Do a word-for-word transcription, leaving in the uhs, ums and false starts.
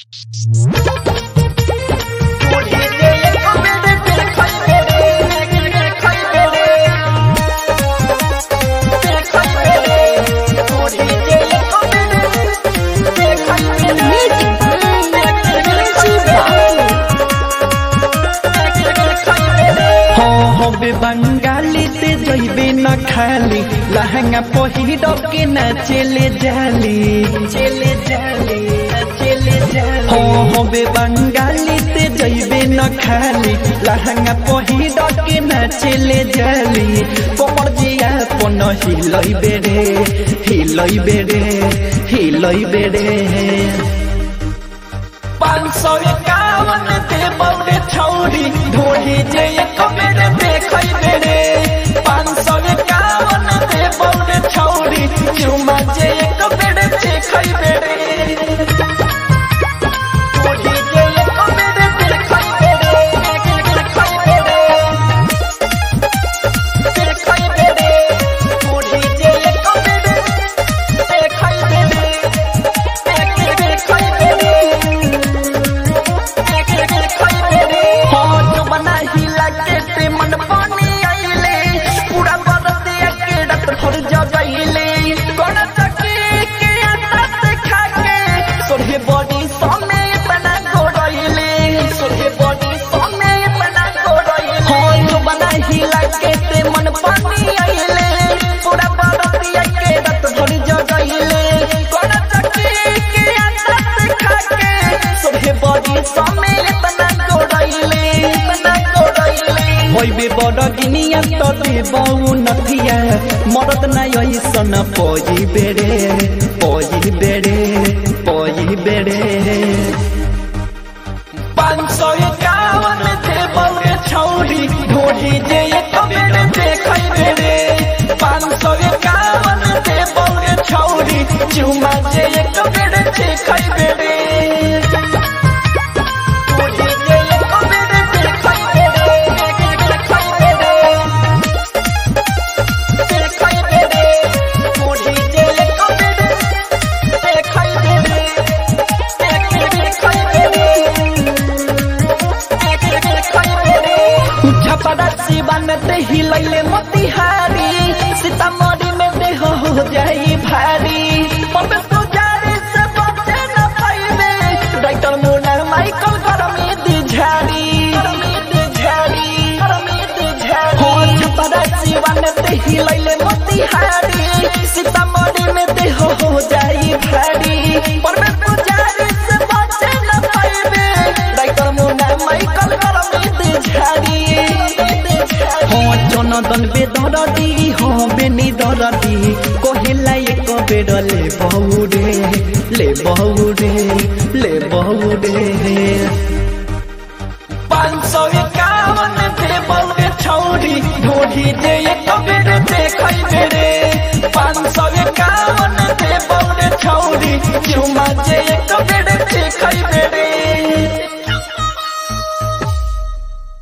बंगाली ते जइबे न खाली लहंगा पहिर के न चले जाली चले जाली चले जाली हो हो बे बंगाली ते जइबे न खाली लहंगा पहिर के न चले जाली कमर जिया पन हिलई बेरे हिलई बेरे हिलई बेरे पाँच सौ इक्यावन ते बौरे छौरी ढोली जे एक बेरे देखई बेरे पाँच सौ इक्यावन ते बौरे छौरी चुमा जे एक बेरे देखई बेरे ढोली जे एक बेरे देखई बेरे देखई बेरे देखई बेरे ढोली जे एक बेरे देखई बेरे देखई बेरे मन पानी आइले पूरा बरते के रत भर जगइले कोन चकी के आदत खा के सोहे बॉडी सामने बना गोड़इले सोहे बॉडी सामने बना गोड़इले हो जो बना हिला के ते मन पानी आइले पूरा बरते के रत भर जगइले कोन चकी के आदत खा के सोहे बॉडी सामने बना गोड़इले बना गोड़इले होइबे बड़ गिनिया तो देबौ नथिया मरद ना ऐसन पई बेरे पई बेरे पई बेरे पाँच सौ इक्यावन देबौ रे छौरी ढोली जे एक बेरे देखई बेरे पाँच सौ इक्यावन देबौ रे छौरी चुमा जे एक बेरे देखई बेरे छपरासी बनते हिलैले मोतिहारी सीतामढ़ी में देह हो जाई भारी पर पुजारी से बचे न पाइबे डाक्टर मुन्ना माइकल गरमी दी झाड़ी गरमी दी झाड़ी गरमी दी झाड़ी हो छपरासी बनते हिलैले मोतिहारी सीतामढ़ी में देह हो जाई भारी पर पुजारी से बचे न पाइबे डाक्टर मुन्ना माइकल गरमी दी झाड़ी जनदन बेदरदी हो बेनी दरदी कहेला एक बेर ले बहुरे ले बहुरे ले बहुरे पाँच सौ इक्यावन दे बहुरे छौरी ढोली जे एक बेर देखई बेरे पाँच सौ इक्यावन दे बहुरे छौरी चुमा जे एक बेर देखई बेरे।